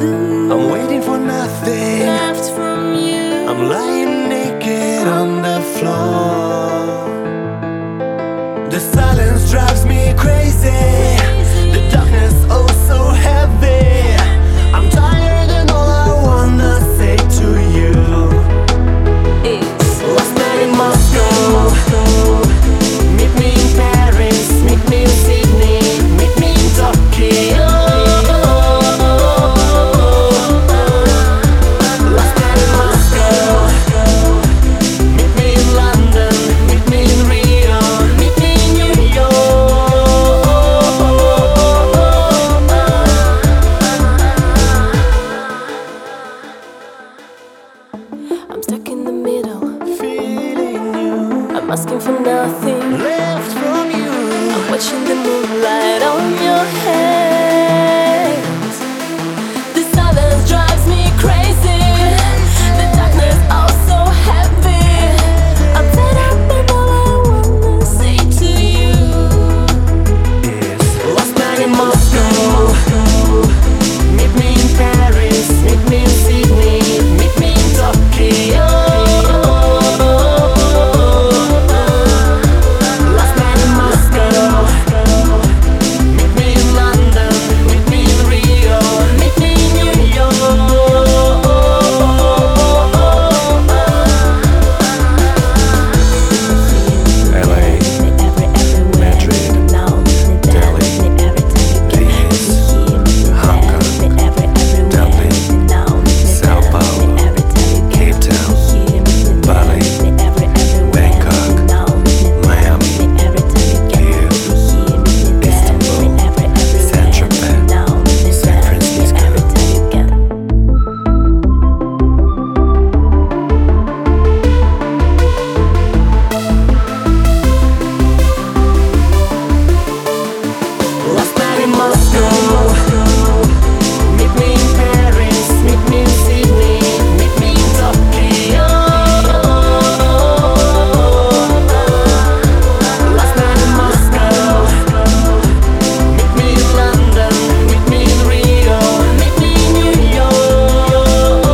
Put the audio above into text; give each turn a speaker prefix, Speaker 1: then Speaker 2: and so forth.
Speaker 1: I'm waiting for nothing
Speaker 2: left from you.
Speaker 1: I'm lying naked on the floor. The silence drives me crazy. The darkness oh so heavy. I'm tired and all I wanna say to you
Speaker 2: It's
Speaker 1: last night in Moscow. Meet me in Paris, meet me in Sydney, meet me in Tokyo. Last night in Moscow. Meet me in London, meet me in Rio, meet me in New York.
Speaker 2: I'm stuck in the middle,
Speaker 1: Feeling you
Speaker 2: I'm asking for nothing.
Speaker 1: left from you.
Speaker 2: I'm watching the moonlight on your hands. The silence drives me crazy. The darkness oh so heavy. I'm fed up and all I wanna say to you
Speaker 1: Is last night in Moscow. Meet me in Paris, meet me in Sydney, meet me in Tokyo. Last night in Moscow. Meet me in London, meet me in Rio, meet me in New York. LA, Madrid, Delhi, Paris, Hong Kong, Dublin, Sao Paulo, Cape Town, Bali, Bangkok, Miami, Kiev, Istanbul, Saint-Tropez, San Francisco. Last night in Moscow. Meet me in Paris, meet me in Sydney, meet me in Tokyo. Last night in Moscow. Meet me in London, meet me in Rio, meet me in New York.